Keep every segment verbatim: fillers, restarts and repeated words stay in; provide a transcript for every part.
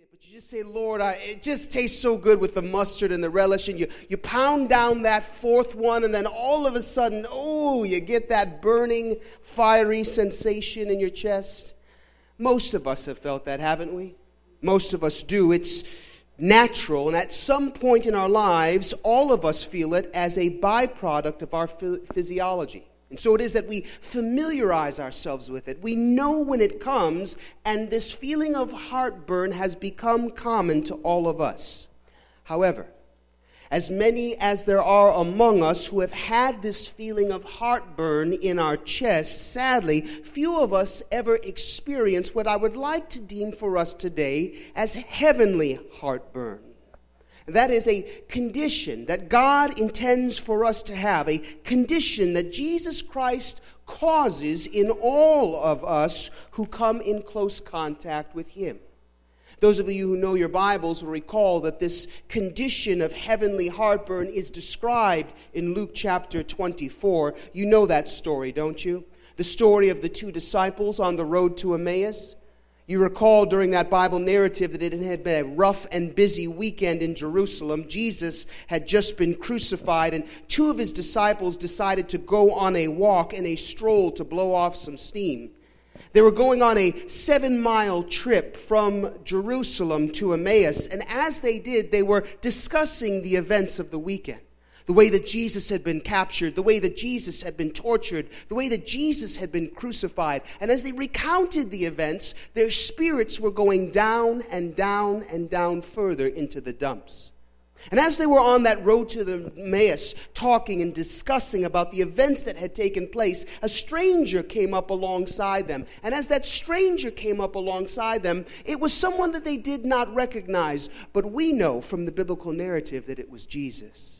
it, but you just say, Lord, I, it just tastes so good with the mustard and the relish, and you, you pound down that fourth one, and then all of a sudden, oh, you get that burning, fiery sensation in your chest. Most of us have felt that, haven't we? Most of us do. It's natural, and at some point in our lives, all of us feel it as a byproduct of our physiology. And so it is that we familiarize ourselves with it. We know when it comes, and this feeling of heartburn has become common to all of us. However, as many as there are among us who have had this feeling of heartburn in our chest, sadly, few of us ever experience what I would like to deem for us today as heavenly heartburn. That is a condition that God intends for us to have, a condition that Jesus Christ causes in all of us who come in close contact with Him. Those of you who know your Bibles will recall that this condition of heavenly heartburn is described in Luke chapter twenty-four. You know that story, don't you? The story of the two disciples on the road to Emmaus. You recall during that Bible narrative that it had been a rough and busy weekend in Jerusalem. Jesus had just been crucified, and two of his disciples decided to go on a walk and a stroll to blow off some steam. They were going on a seven-mile trip from Jerusalem to Emmaus, and as they did, they were discussing the events of the weekend. The way that Jesus had been captured, the way that Jesus had been tortured, the way that Jesus had been crucified. And as they recounted the events, their spirits were going down and down and down further into the dumps. And as they were on that road to the Emmaus, talking and discussing about the events that had taken place, a stranger came up alongside them. And as that stranger came up alongside them, it was someone that they did not recognize. But we know from the biblical narrative that it was Jesus.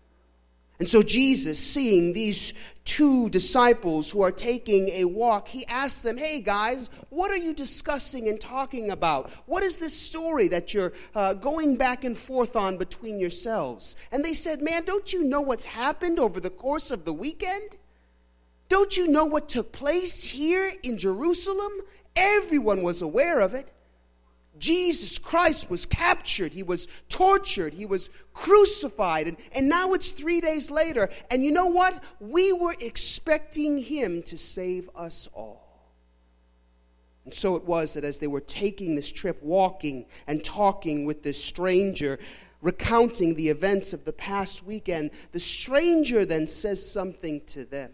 And so Jesus, seeing these two disciples who are taking a walk, he asked them, hey guys, what are you discussing and talking about? What is this story that you're uh, going back and forth on between yourselves? And they said, man, don't you know what's happened over the course of the weekend? Don't you know what took place here in Jerusalem? Everyone was aware of it. Jesus Christ was captured, he was tortured, he was crucified, and, and now it's three days later. And you know what? We were expecting him to save us all. And so it was that as they were taking this trip, walking and talking with this stranger, recounting the events of the past weekend, the stranger then says something to them.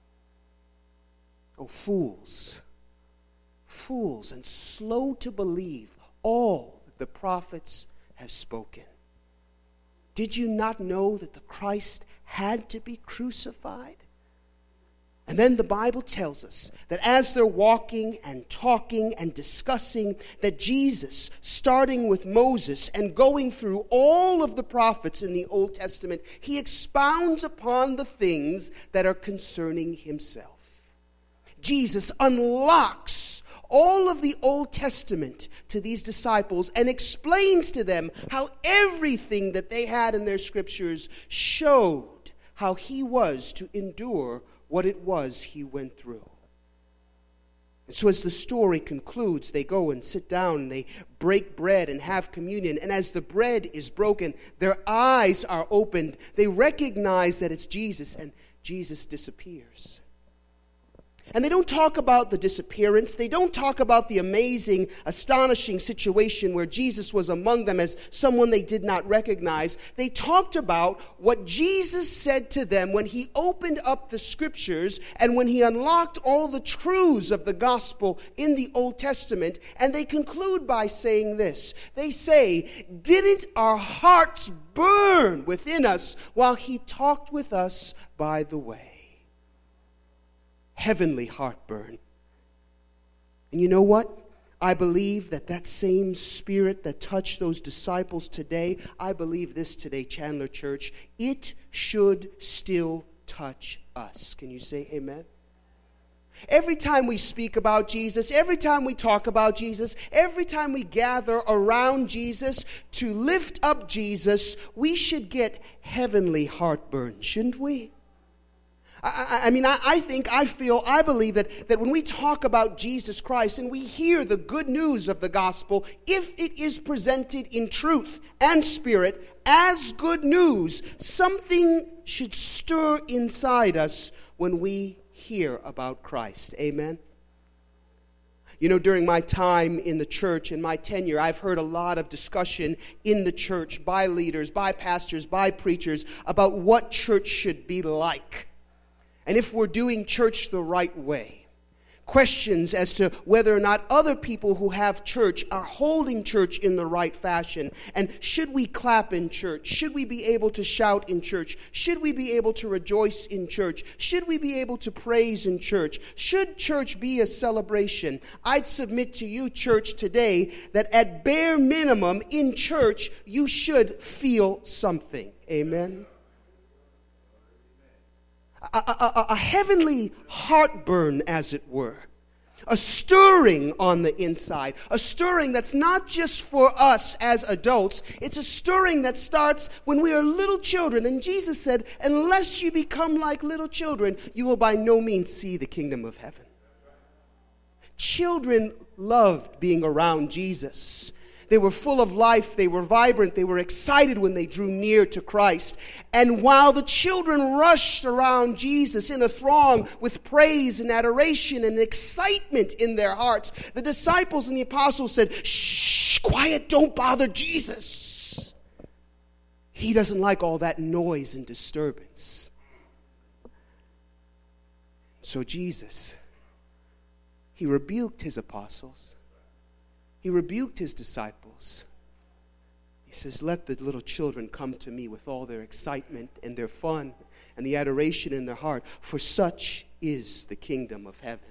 Oh, fools, fools, and slow to believe all that the prophets have spoken. Did you not know that the Christ had to be crucified? And then the Bible tells us that as they're walking and talking and discussing, that Jesus, starting with Moses and going through all of the prophets in the Old Testament, he expounds upon the things that are concerning himself. Jesus unlocks all of the Old Testament to these disciples and explains to them how everything that they had in their scriptures showed how he was to endure what it was he went through. And so as the story concludes, they go and sit down and they break bread and have communion. And as the bread is broken, their eyes are opened. They recognize that it's Jesus, and Jesus disappears. And they don't talk about the disappearance. They don't talk about the amazing, astonishing situation where Jesus was among them as someone they did not recognize. They talked about what Jesus said to them when he opened up the scriptures and when he unlocked all the truths of the gospel in the Old Testament. And they conclude by saying this. They say, didn't our hearts burn within us while he talked with us by the way? Heavenly heartburn. And you know what? I believe that that same spirit that touched those disciples today, I believe this today, Chandler Church, it should still touch us. Can you say amen? Every time we speak about Jesus, every time we talk about Jesus, every time we gather around Jesus to lift up Jesus, we should get heavenly heartburn, shouldn't we? I, I mean, I, I think, I feel, I believe that, that when we talk about Jesus Christ and we hear the good news of the gospel, if it is presented in truth and spirit as good news, something should stir inside us when we hear about Christ. Amen? You know, during my time in the church, in my tenure, I've heard a lot of discussion in the church by leaders, by pastors, by preachers about what church should be like. And if we're doing church the right way. Questions as to whether or not other people who have church are holding church in the right fashion. And should we clap in church? Should we be able to shout in church? Should we be able to rejoice in church? Should we be able to praise in church? Should church be a celebration? I'd submit to you, church, today that at bare minimum in church, you should feel something. Amen? A, a, a heavenly heartburn, as it were. A stirring on the inside. A stirring that's not just for us as adults. It's a stirring that starts when we are little children. And Jesus said, unless you become like little children, you will by no means see the kingdom of heaven. Children loved being around Jesus. They were full of life, they were vibrant, they were excited when they drew near to Christ. And while the children rushed around Jesus in a throng with praise and adoration and excitement in their hearts, the disciples and the apostles said, shh, quiet, don't bother Jesus. He doesn't like all that noise and disturbance. So Jesus, he rebuked his apostles. He rebuked his disciples. He says, let the little children come to me with all their excitement and their fun and the adoration in their heart, for such is the kingdom of heaven.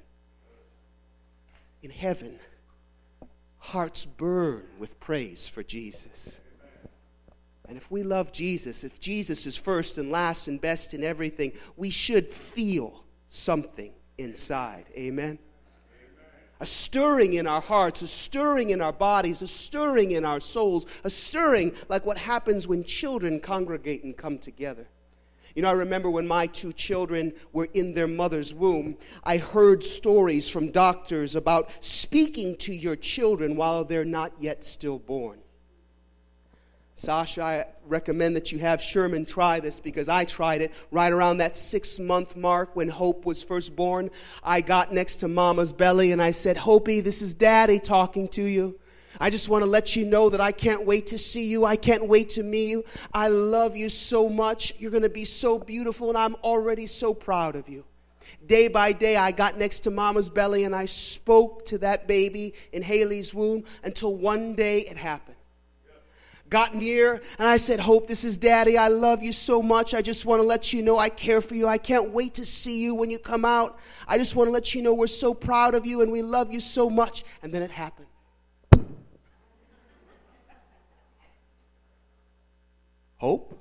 In heaven, hearts burn with praise for Jesus. And if we love Jesus, if Jesus is first and last and best in everything, we should feel something inside. Amen? A stirring in our hearts, a stirring in our bodies, a stirring in our souls, a stirring like what happens when children congregate and come together. You know, I remember when my two children were in their mother's womb, I heard stories from doctors about speaking to your children while they're not yet stillborn. Sasha, I recommend that you have Sherman try this because I tried it right around that six-month mark when Hope was first born. I got next to Mama's belly and I said, Hopi, this is Daddy talking to you. I just want to let you know that I can't wait to see you. I can't wait to meet you. I love you so much. You're going to be so beautiful and I'm already so proud of you. Day by day, I got next to Mama's belly and I spoke to that baby in Haley's womb until one day it happened. Got near, and I said, Hope, this is Daddy. I love you so much. I just want to let you know I care for you. I can't wait to see you when you come out. I just want to let you know we're so proud of you and we love you so much. And then it happened. Hope?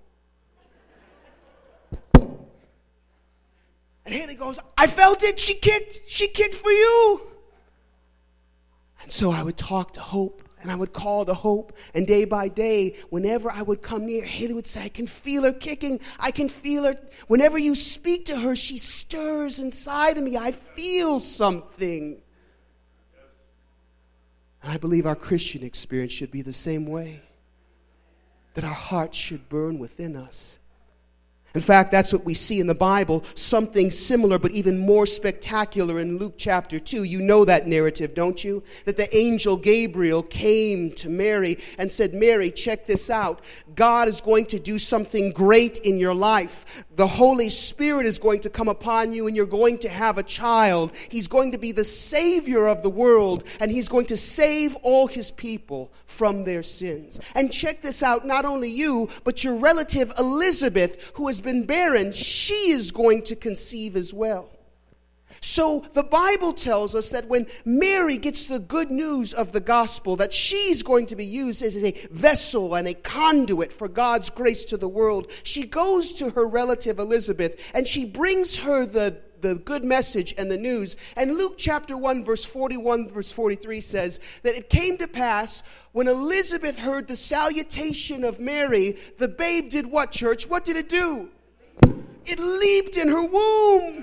And Haley goes, I felt it. She kicked. She kicked for you. And so I would talk to Hope. And I would call to Hope, and day by day, whenever I would come near, Haley would say, I can feel her kicking, I can feel her. Whenever you speak to her, she stirs inside of me. I feel something. And I believe our Christian experience should be the same way, that our hearts should burn within us. In fact, that's what we see in the Bible, something similar but even more spectacular in Luke chapter two. You know that narrative, don't you? That the angel Gabriel came to Mary and said, Mary, check this out. God is going to do something great in your life. The Holy Spirit is going to come upon you and you're going to have a child. He's going to be the Savior of the world and He's going to save all His people from their sins. And check this out, not only you, but your relative Elizabeth, who has been barren, she is going to conceive as well. So the Bible tells us that when Mary gets the good news of the gospel, that she's going to be used as a vessel and a conduit for God's grace to the world, she goes to her relative Elizabeth and she brings her the the good message and the news. And Luke chapter one, verse forty-one, verse forty-three says that it came to pass when Elizabeth heard the salutation of Mary, the babe did what, church? What did it do? It leaped in her womb.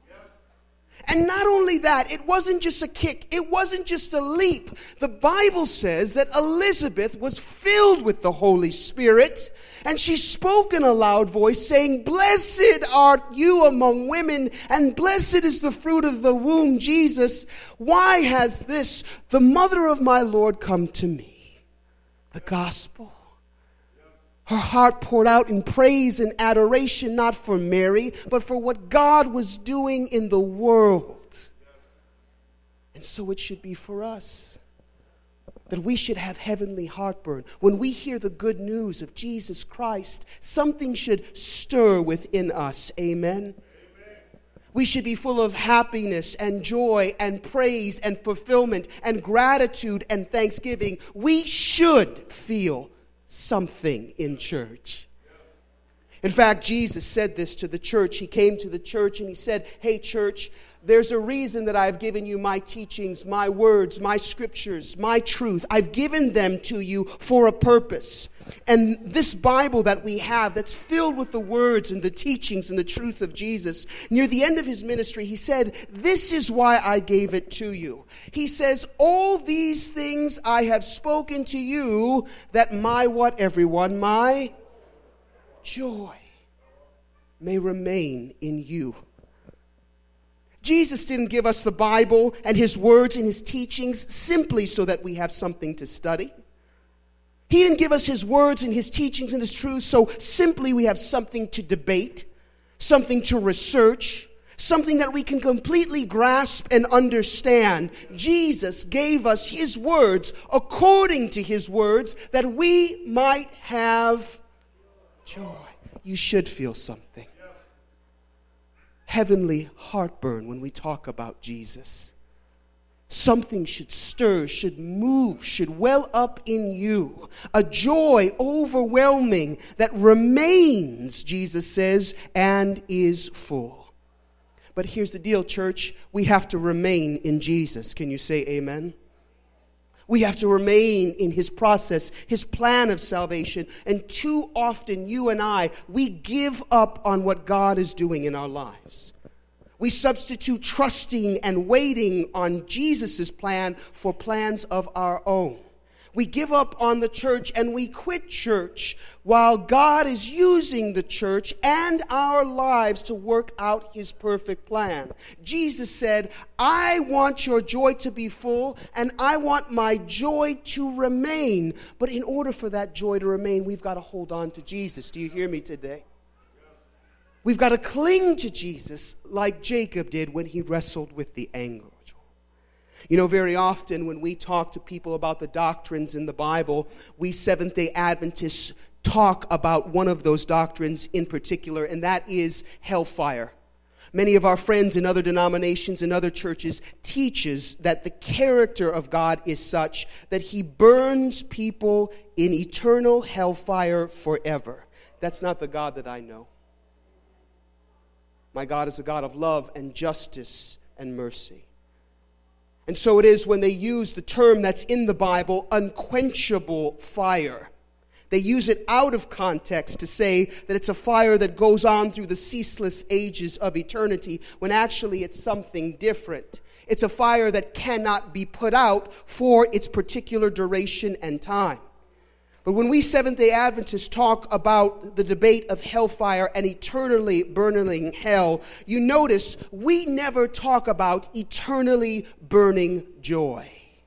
And not only that, it wasn't just a kick. It wasn't just a leap. The Bible says that Elizabeth was filled with the Holy Spirit, and she spoke in a loud voice, saying, "Blessed art you among women, and blessed is the fruit of the womb, Jesus. Why has this, the mother of my Lord, come to me?" The gospel. Her heart poured out in praise and adoration, not for Mary, but for what God was doing in the world. And so it should be for us, that we should have heavenly heartburn. When we hear the good news of Jesus Christ, something should stir within us. Amen? We should be full of happiness and joy and praise and fulfillment and gratitude and thanksgiving. We should feel something in church. In fact, Jesus said this to the church. He came to the church and he said, "Hey, church, there's a reason that I've given you my teachings, my words, my scriptures, my truth. I've given them to you for a purpose. And this Bible that we have, that's filled with the words and the teachings and the truth of Jesus," near the end of his ministry, he said, "This is why I gave it to you." He says, "All these things I have spoken to you, that my," what, everyone? "My joy may remain in you." Jesus didn't give us the Bible and his words and his teachings simply so that we have something to study. He didn't give us his words and his teachings and his truths so simply we have something to debate, something to research, something that we can completely grasp and understand. Jesus gave us his words according to his words that we might have joy. You should feel something. Heavenly heartburn when we talk about Jesus. Something should stir, should move, should well up in you. A joy overwhelming that remains, Jesus says, and is full. But here's the deal, church. We have to remain in Jesus. Can you say amen? We have to remain in his process, his plan of salvation. And too often, you and I, we give up on what God is doing in our lives. We substitute trusting and waiting on Jesus' plan for plans of our own. We give up on the church and we quit church while God is using the church and our lives to work out his perfect plan. Jesus said, "I want your joy to be full and I want my joy to remain." But in order for that joy to remain, we've got to hold on to Jesus. Do you hear me today? We've got to cling to Jesus like Jacob did when he wrestled with the angel. You know, very often when we talk to people about the doctrines in the Bible, we Seventh-day Adventists talk about one of those doctrines in particular, and that is hellfire. Many of our friends in other denominations and other churches teaches that the character of God is such that he burns people in eternal hellfire forever. That's not the God that I know. My God is a God of love and justice and mercy. And so it is when they use the term that's in the Bible, unquenchable fire. They use it out of context to say that it's a fire that goes on through the ceaseless ages of eternity, when actually it's something different. It's a fire that cannot be put out for its particular duration and time. But when we Seventh-day Adventists talk about the debate of hellfire and eternally burning hell, you notice we never talk about eternally burning joy.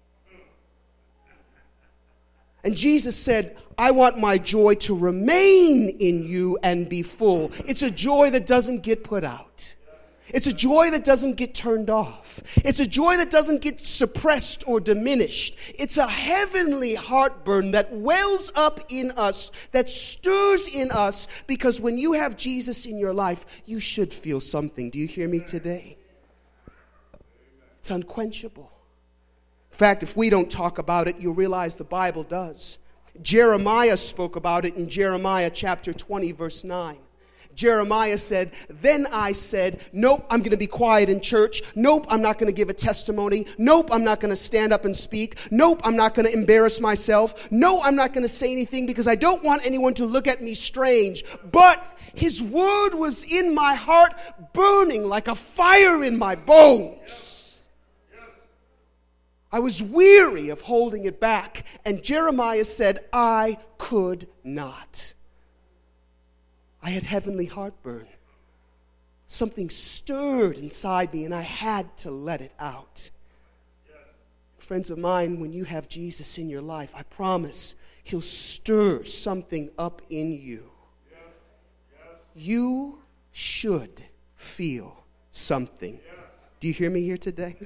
And Jesus said, "I want my joy to remain in you and be full." It's a joy that doesn't get put out. It's a joy that doesn't get turned off. It's a joy that doesn't get suppressed or diminished. It's a heavenly heartburn that wells up in us, that stirs in us, because when you have Jesus in your life, you should feel something. Do you hear me today? It's unquenchable. In fact, if we don't talk about it, you'll realize the Bible does. Jeremiah spoke about it in Jeremiah chapter twenty, verse nine. Jeremiah said, then I said, nope, I'm going to be quiet in church. Nope, I'm not going to give a testimony. Nope, I'm not going to stand up and speak. Nope, I'm not going to embarrass myself. No, I'm not going to say anything because I don't want anyone to look at me strange. But his word was in my heart, burning like a fire in my bones. I was weary of holding it back. And Jeremiah said, I could not. I had heavenly heartburn. Something stirred inside me, and I had to let it out. Yes. Friends of mine, when you have Jesus in your life, I promise he'll stir something up in you. Yes. Yes. You should feel something. Yes. Do you hear me here today?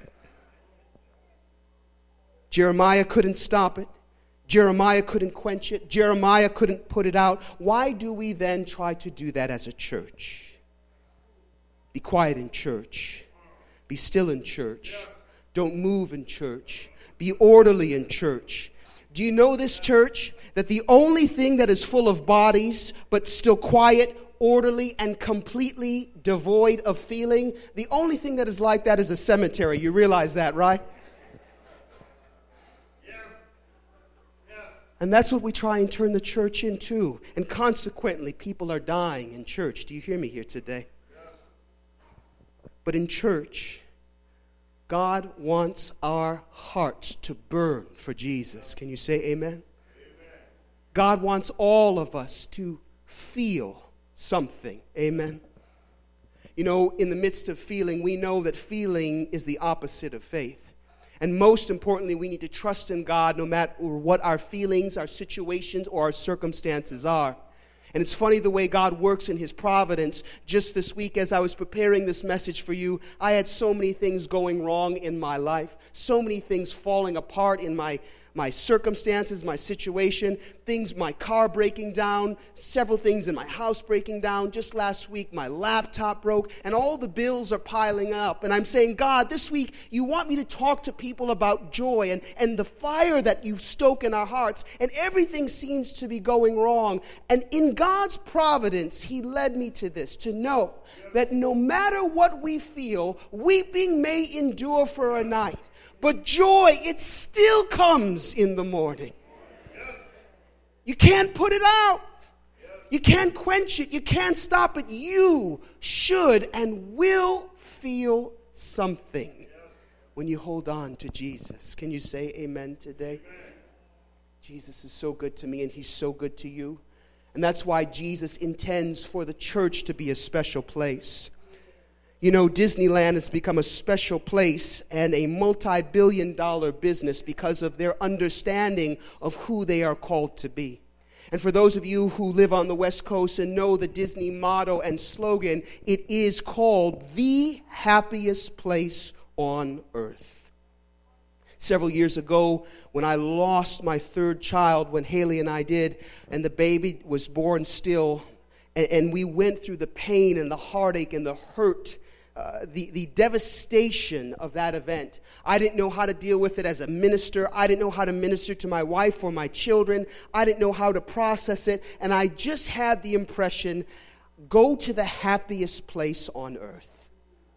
Jeremiah couldn't stop it. Jeremiah couldn't quench it. Jeremiah couldn't put it out. Why do we then try to do that as a church? Be quiet in church. Be still in church. Don't move in church. Be orderly in church. Do you know this, church? That the only thing that is full of bodies, but still quiet, orderly, and completely devoid of feeling, the only thing that is like that is a cemetery. You realize that, right? And that's what we try and turn the church into. And consequently, people are dying in church. Do you hear me here today? Yes. But in church, God wants our hearts to burn for Jesus. Can you say amen? Amen. God wants all of us to feel something. Amen. You know, in the midst of feeling, we know that feeling is the opposite of faith. And most importantly, we need to trust in God no matter what our feelings, our situations, or our circumstances are. And it's funny the way God works in his providence. Just this week as I was preparing this message for you, I had so many things going wrong in my life. So many things falling apart in my my circumstances, my situation, things, my car breaking down, several things in my house breaking down. Just last week, my laptop broke, and all the bills are piling up. And I'm saying, God, this week, you want me to talk to people about joy and, and the fire that you stoke in our hearts, and everything seems to be going wrong. And in God's providence, he led me to this, to know that no matter what we feel, weeping may endure for a night, but joy, it still comes in the morning. You can't put it out. You can't quench it. You can't stop it. You should and will feel something when you hold on to Jesus. Can you say amen today? Jesus is so good to me, and he's so good to you. And that's why Jesus intends for the church to be a special place. You know, Disneyland has become a special place and a multi-billion dollar business because of their understanding of who they are called to be. And for those of you who live on the West Coast and know the Disney motto and slogan, it is called the happiest place on earth. Several years ago, when I lost my third child, when Haley and I did, and the baby was born still, and, and we went through the pain and the heartache and the hurt, Uh, the, the devastation of that event. I didn't know how to deal with it as a minister. I didn't know how to minister to my wife or my children. I didn't know how to process it. And I just had the impression, go to the happiest place on earth.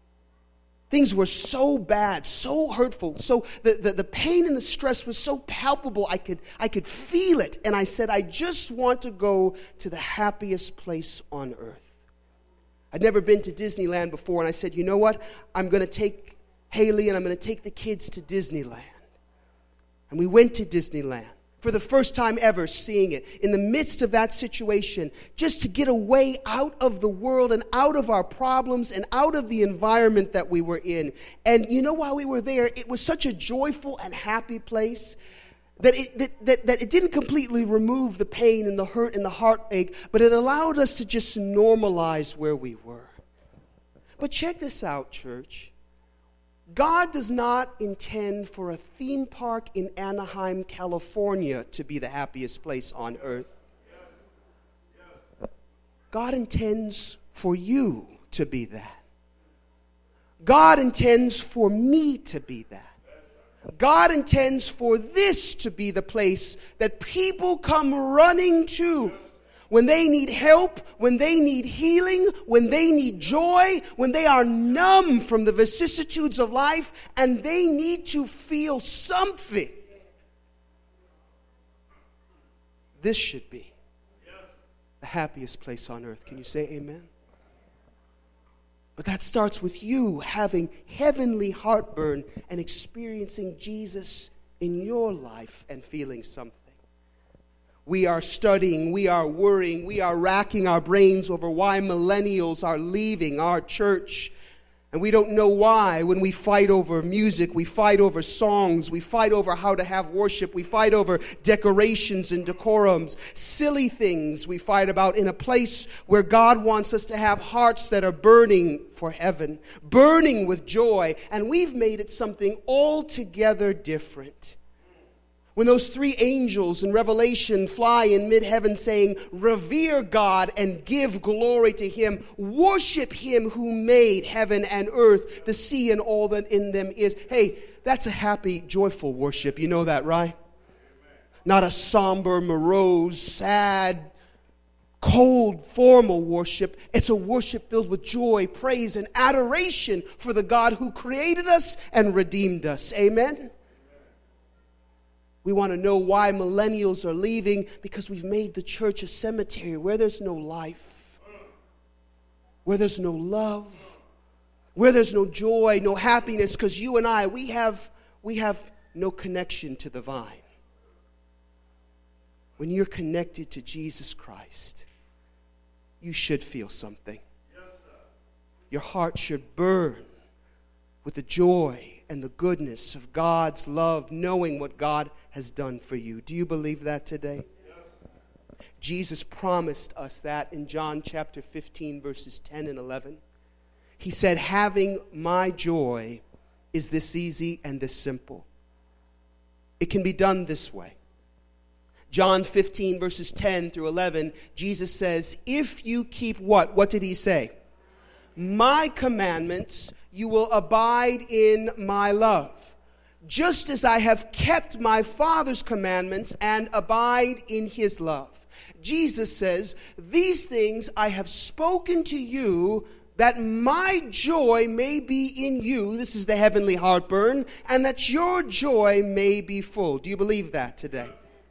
Things were so bad, so hurtful. So the, the, the pain and the stress was so palpable. I could, I could feel it. And I said, I just want to go to the happiest place on earth. I'd never been to Disneyland before, and I said, you know what? I'm going to take Haley and I'm going to take the kids to Disneyland. And we went to Disneyland for the first time ever, seeing it in the midst of that situation, just to get away out of the world and out of our problems and out of the environment that we were in. And you know, while we were there, it was such a joyful and happy place that it, that, that, that it didn't completely remove the pain and the hurt and the heartache, but it allowed us to just normalize where we were. But check this out, church. God does not intend for a theme park in Anaheim, California to be the happiest place on earth. God intends for you to be that. God intends for me to be that. God intends for this to be the place that people come running to when they need help, when they need healing, when they need joy, when they are numb from the vicissitudes of life, and they need to feel something. This should be the happiest place on earth. Can you say amen? But that starts with you having heavenly heartburn and experiencing Jesus in your life and feeling something. We are studying, we are worrying, we are racking our brains over why millennials are leaving our church. And we don't know why. When we fight over music, we fight over songs, we fight over how to have worship, we fight over decorations and decorums, silly things we fight about in a place where God wants us to have hearts that are burning for heaven, burning with joy, and we've made it something altogether different. When those three angels in Revelation fly in mid-heaven saying, revere God and give glory to Him, worship Him who made heaven and earth, the sea and all that in them is. Hey, that's a happy, joyful worship. You know that, right? Not a somber, morose, sad, cold, formal worship. It's a worship filled with joy, praise, and adoration for the God who created us and redeemed us. Amen? We want to know why millennials are leaving, because we've made the church a cemetery where there's no life, where there's no love, where there's no joy, no happiness, because you and I, we have, we have no connection to the vine. When you're connected to Jesus Christ, you should feel something. Your heart should burn with the joy and the goodness of God's love, knowing what God has done for you. Do you believe that today? Yes. Jesus promised us that in John chapter fifteen, verses ten and eleven. He said, having my joy is this easy and this simple. It can be done this way. John fifteen, verses ten through eleven, Jesus says, if you keep what? What did He say? My commandments, you will abide in my love, just as I have kept my Father's commandments and abide in His love. Jesus says, these things I have spoken to you, that my joy may be in you, this is the heavenly heartburn, and that your joy may be full. Do you believe that today?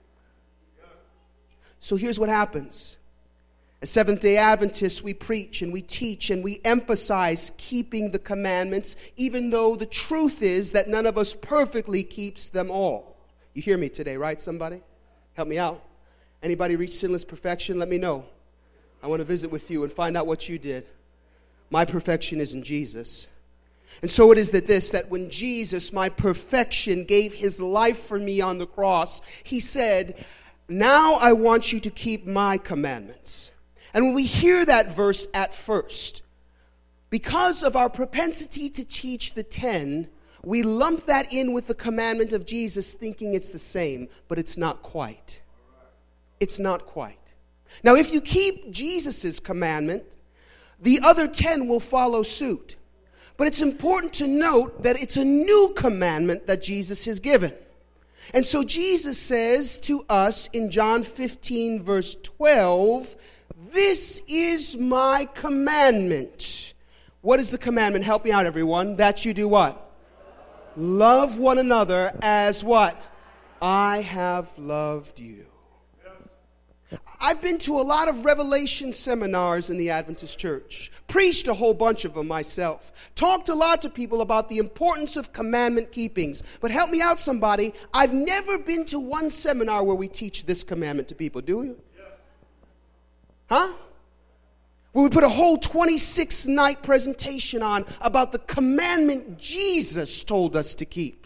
So here's what happens. As Seventh-day Adventists, we preach and we teach and we emphasize keeping the commandments, even though the truth is that none of us perfectly keeps them all. You hear me today, right, somebody? Help me out. Anybody reach sinless perfection? Let me know. I want to visit with you and find out what you did. My perfection is in Jesus. And so it is that this, that when Jesus, my perfection, gave His life for me on the cross, He said, now I want you to keep my commandments. And when we hear that verse at first, because of our propensity to teach the ten, we lump that in with the commandment of Jesus, thinking it's the same, but it's not quite. It's not quite. Now, if you keep Jesus' commandment, the other ten will follow suit. But it's important to note that it's a new commandment that Jesus has given. And so Jesus says to us in John fifteen, verse twelve, this is my commandment. What is the commandment? Help me out, everyone. That you do what? Love one another as what? I have loved you. I've been to a lot of Revelation seminars in the Adventist Church. Preached a whole bunch of them myself. Talked a lot to people about the importance of commandment keepings. But help me out, somebody. I've never been to one seminar where we teach this commandment to people. Do you? Huh? Where we put a whole twenty-six night presentation on about the commandment Jesus told us to keep.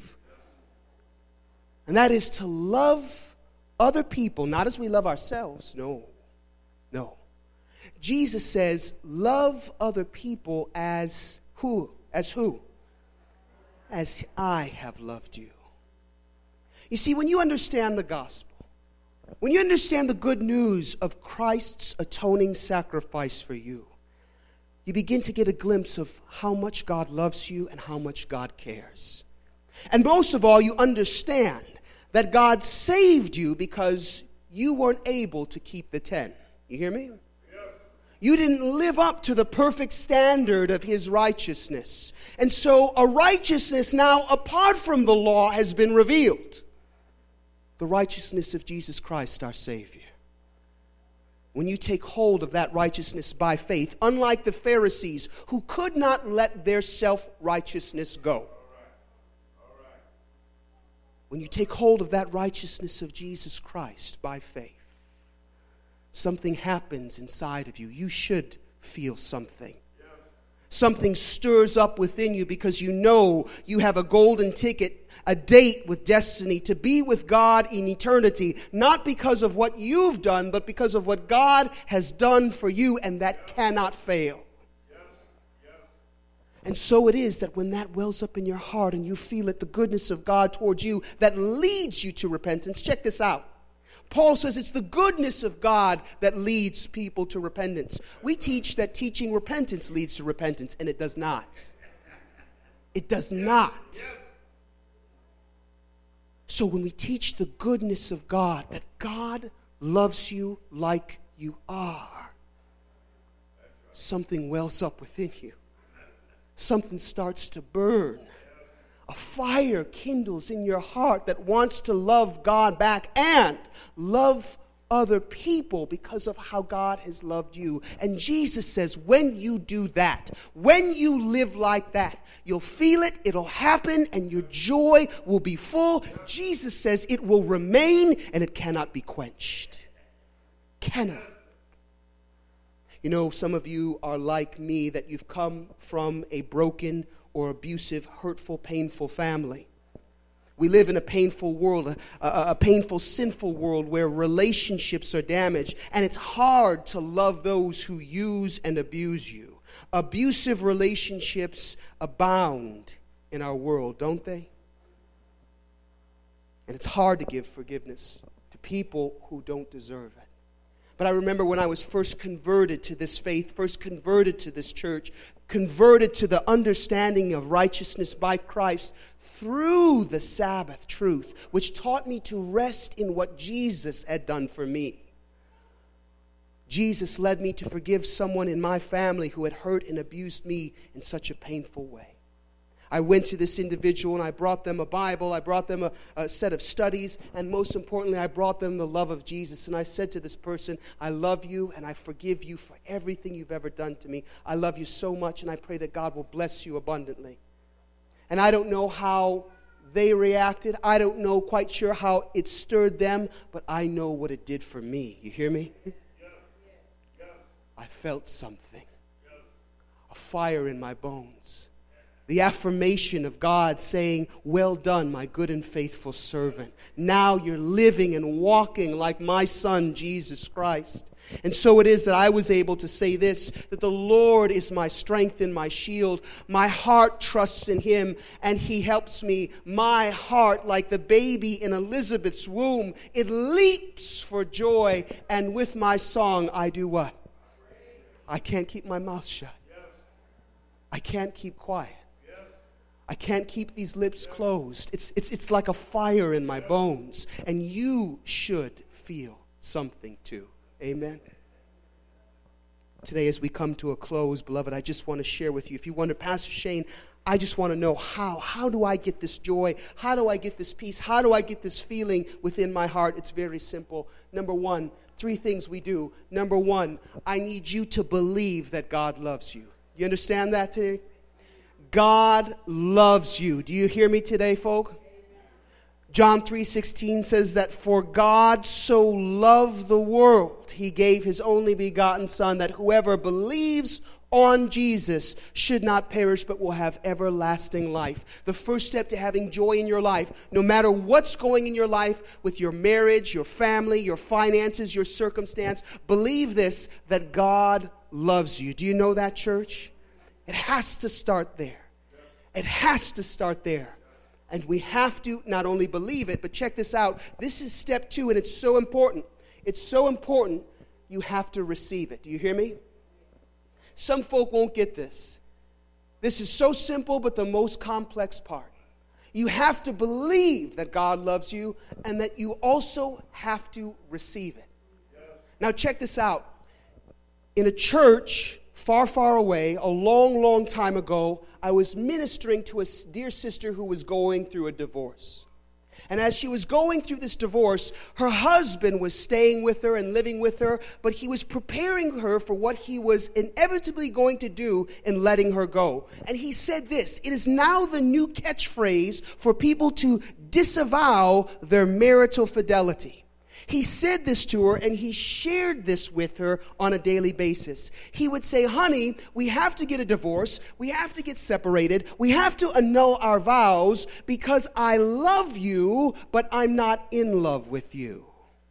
And that is to love other people, not as we love ourselves. No. No. Jesus says, love other people as who? As who? As I have loved you. You see, when you understand the gospel, when you understand the good news of Christ's atoning sacrifice for you, you begin to get a glimpse of how much God loves you and how much God cares. And most of all, you understand that God saved you because you weren't able to keep the ten. You hear me? You didn't live up to the perfect standard of his righteousness. And so a righteousness now apart from the law has been revealed. The righteousness of Jesus Christ, our Savior. When you take hold of that righteousness by faith, unlike the Pharisees who could not let their self-righteousness go. When you take hold of that righteousness of Jesus Christ by faith, something happens inside of you. You should feel something. Something stirs up within you because you know you have a golden ticket, a date with destiny to be with God in eternity, not because of what you've done, but because of what God has done for you, and that cannot fail. And so it is that when that wells up in your heart and you feel it, the goodness of God towards you that leads you to repentance. Check this out. Paul says it's the goodness of God that leads people to repentance. We teach that teaching repentance leads to repentance, and it does not. It does not. So when we teach the goodness of God, that God loves you like you are, something wells up within you. Something starts to burn. A fire kindles in your heart that wants to love God back and love other people because of how God has loved you. And Jesus says when you do that, when you live like that, you'll feel it, it'll happen, and your joy will be full. Jesus says it will remain and it cannot be quenched. Cannot. You know, some of you are like me, that you've come from a broken or abusive, hurtful, painful family. We live in a painful world, a, a, a painful, sinful world where relationships are damaged, and it's hard to love those who use and abuse you. Abusive relationships abound in our world, don't they? And it's hard to give forgiveness to people who don't deserve it. But I remember when I was first converted to this faith, first converted to this church, converted to the understanding of righteousness by Christ through the Sabbath truth, which taught me to rest in what Jesus had done for me. Jesus led me to forgive someone in my family who had hurt and abused me in such a painful way. I went to this individual and I brought them a Bible, I brought them a, a set of studies, and most importantly, I brought them the love of Jesus. And I said to this person, I love you and I forgive you for everything you've ever done to me. I love you so much, and I pray that God will bless you abundantly. And I don't know how they reacted. I don't know quite sure how it stirred them, but I know what it did for me. You hear me? I felt something. A fire in my bones. The affirmation of God saying, well done, my good and faithful servant. Now you're living and walking like my son, Jesus Christ. And so it is that I was able to say this, that the Lord is my strength and my shield. My heart trusts in him, and he helps me. My heart, like the baby in Elizabeth's womb, it leaps for joy. And with my song, I do what? I can't keep my mouth shut. I can't keep quiet. I can't keep these lips closed. It's, it's, it's like a fire in my bones. And you should feel something too. Amen. Today, as we come to a close, beloved, I just want to share with you. If you wonder, Pastor Shane, I just want to know how. How do I get this joy? How do I get this peace? How do I get this feeling within my heart? It's very simple. Number one, three things we do. Number one, I need you to believe that God loves you. You understand that today? God loves you. Do you hear me today, folk? John three sixteen says that for God so loved the world, he gave his only begotten Son, that whoever believes on Jesus should not perish but will have everlasting life. The first step to having joy in your life, no matter what's going in your life with your marriage, your family, your finances, your circumstance, believe this, that God loves you. Do you know that, church? It has to start there. It has to start there. And we have to not only believe it, but check this out. This is step two, and it's so important. It's so important, you have to receive it. Do you hear me? Some folk won't get this. This is so simple, but the most complex part. You have to believe that God loves you, and that you also have to receive it. Now check this out. In a church far, far away, a long, long time ago, I was ministering to a dear sister who was going through a divorce. And as she was going through this divorce, her husband was staying with her and living with her, but he was preparing her for what he was inevitably going to do in letting her go. And he said this: it is now the new catchphrase for people to disavow their marital fidelity. He said this to her, and he shared this with her on a daily basis. He would say, honey, we have to get a divorce. We have to get separated. We have to annul our vows because I love you, but I'm not in love with you.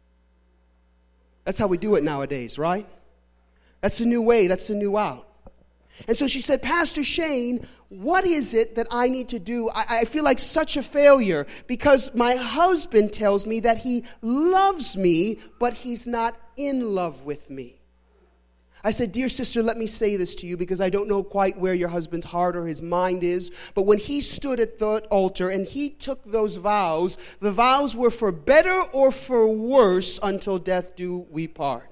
That's how we do it nowadays, right? That's the new way. That's the new out. And so she said, Pastor Shane, what is it that I need to do? I, I feel like such a failure because my husband tells me that he loves me, but he's not in love with me. I said, dear sister, let me say this to you because I don't know quite where your husband's heart or his mind is. But when he stood at the altar and he took those vows, the vows were for better or for worse until death do we part.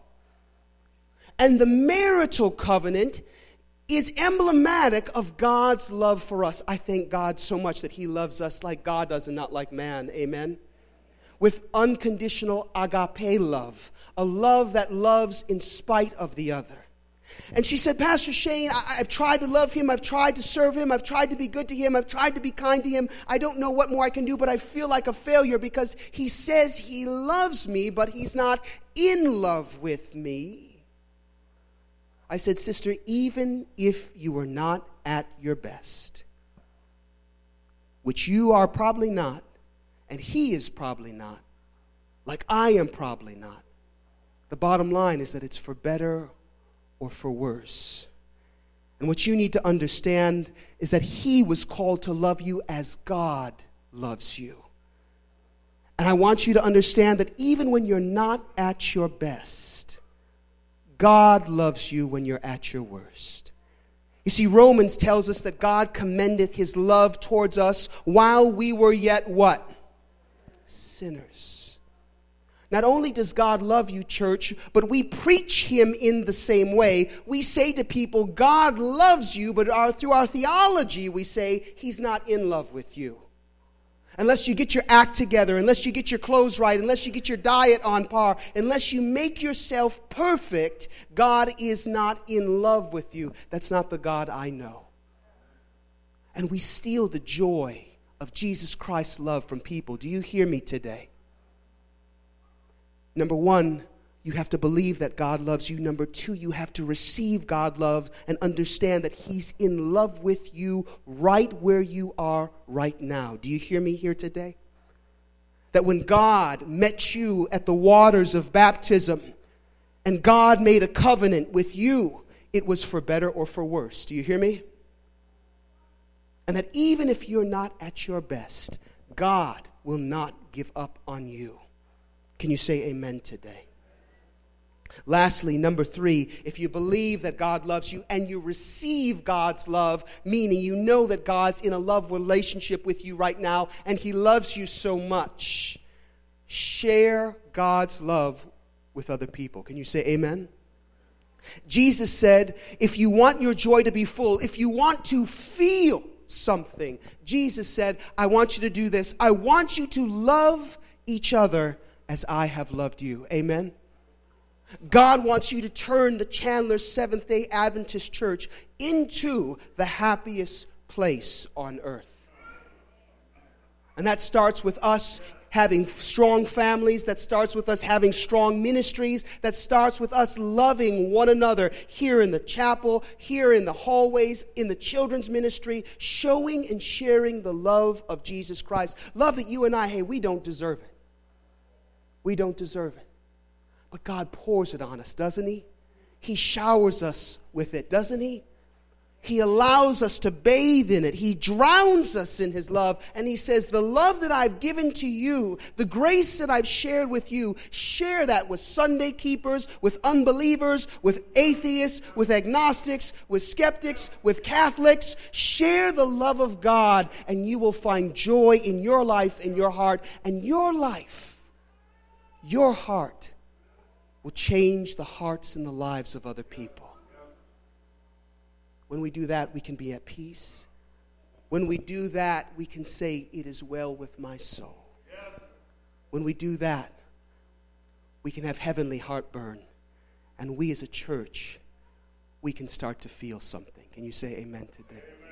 And the marital covenant is emblematic of God's love for us. I thank God so much that he loves us like God does and not like man. Amen. With unconditional agape love, a love that loves in spite of the other. And she said, Pastor Shane, I, I've tried to love him. I've tried to serve him. I've tried to be good to him. I've tried to be kind to him. I don't know what more I can do, but I feel like a failure because he says he loves me, but he's not in love with me. I said, sister, even if you are not at your best, which you are probably not, and he is probably not, like I am probably not, the bottom line is that it's for better or for worse. And what you need to understand is that he was called to love you as God loves you. And I want you to understand that even when you're not at your best, God loves you when you're at your worst. You see, Romans tells us that God commendeth his love towards us while we were yet what? Sinners. Not only does God love you, church, but we preach him in the same way. We say to people, God loves you, but our, through our theology, we say he's not in love with you. Unless you get your act together, unless you get your clothes right, unless you get your diet on par, unless you make yourself perfect, God is not in love with you. That's not the God I know. And we steal the joy of Jesus Christ's love from people. Do you hear me today? Number one, you have to believe that God loves you. Number two, you have to receive God's love and understand that he's in love with you right where you are right now. Do you hear me here today? That when God met you at the waters of baptism and God made a covenant with you, it was for better or for worse. Do you hear me? And that even if you're not at your best, God will not give up on you. Can you say amen today? Lastly, number three, if you believe that God loves you and you receive God's love, meaning you know that God's in a love relationship with you right now and he loves you so much, share God's love with other people. Can you say amen? Jesus said, if you want your joy to be full, if you want to feel something, Jesus said, I want you to do this. I want you to love each other as I have loved you. Amen? God wants you to turn the Chandler Seventh-day Adventist Church into the happiest place on earth. And that starts with us having strong families. That starts with us having strong ministries. That starts with us loving one another here in the chapel, here in the hallways, in the children's ministry, showing and sharing the love of Jesus Christ. Love that you and I, hey, we don't deserve it. We don't deserve it. But God pours it on us, doesn't he? He showers us with it, doesn't he? He allows us to bathe in it. He drowns us in his love. And he says, the love that I've given to you, the grace that I've shared with you, share that with Sunday keepers, with unbelievers, with atheists, with agnostics, with skeptics, with Catholics. Share the love of God and you will find joy in your life, in your heart. And your life, your heart, will change the hearts and the lives of other people. When we do that, we can be at peace. When we do that, we can say, it is well with my soul. Yes. When we do that, we can have heavenly heartburn. And we as a church, we can start to feel something. Can you say amen today? Amen.